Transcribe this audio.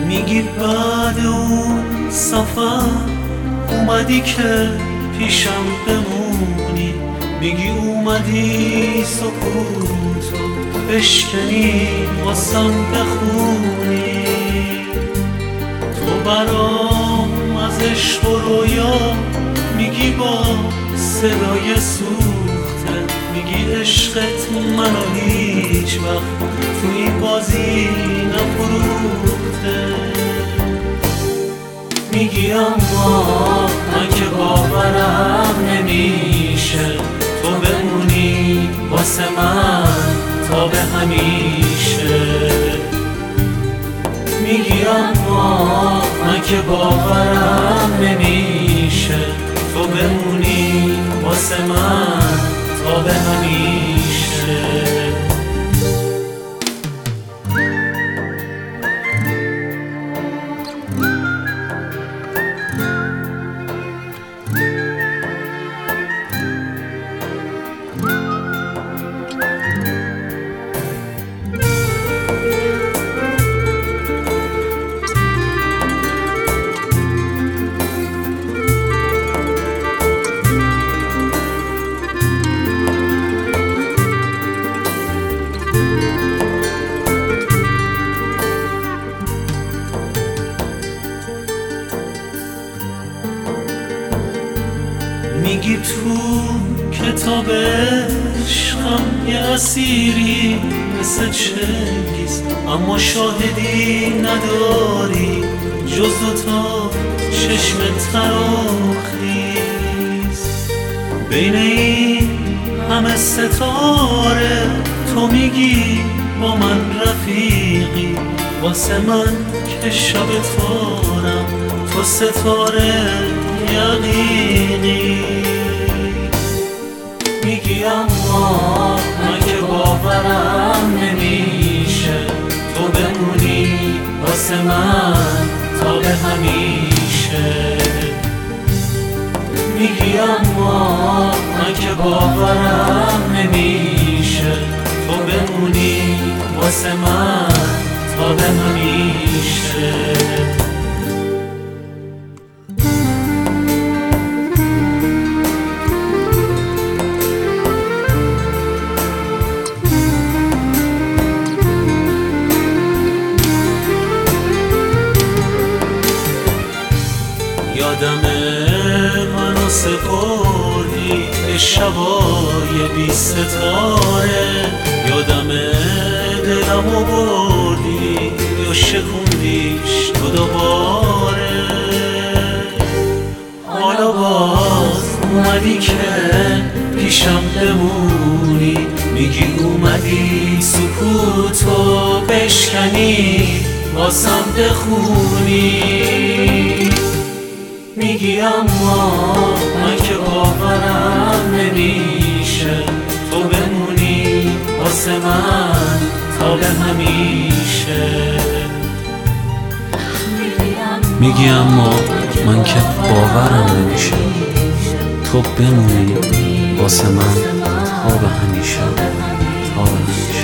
میگی بعد اون سفر اومدی که پیشم بمونی، میگی اومدی سکوتو بشکنی واسم بخونی. تو برام از عشق و رویا میگی با صدای سوخته، میگی عشقت منو هیچ وقت تو این بازی نفروخته. میگی اما من که باورم نمیشه تو بمونی واسه من تا به همیشه. میگی اما من که باورم نمیشه تو بمونی واسه من تا به همیشه. میگی تو کتاب عشقم یه اسیری مثل چنگیز، اما شاهدی نداری جز دوتا چشم تراخیز. بین این همه ستاره تو میگی با من رفیقی، واسه من که شب تارم تو ستاره یقینی. میگی اما من که باورم نمیشه تو بمونی واسه من تا به همیشه. میگی اما من که باورم نمیشه تو بمونی واسه من تا به همیشه. یادمه منو سپردی به شبای بی ستاره، یادمه دلمو بردی یا شکوندیش تو دوباره. حالا باز اومدی که پیشم بمونی، میگی اومدی سکوتو بشکنی واسم بخونی. میگی اما من که باورم نمیشه تو بمونی واسه من تا به همیشه. میگی اما من که باورم نمیشه تو بمونی واسه من تا به همیشه.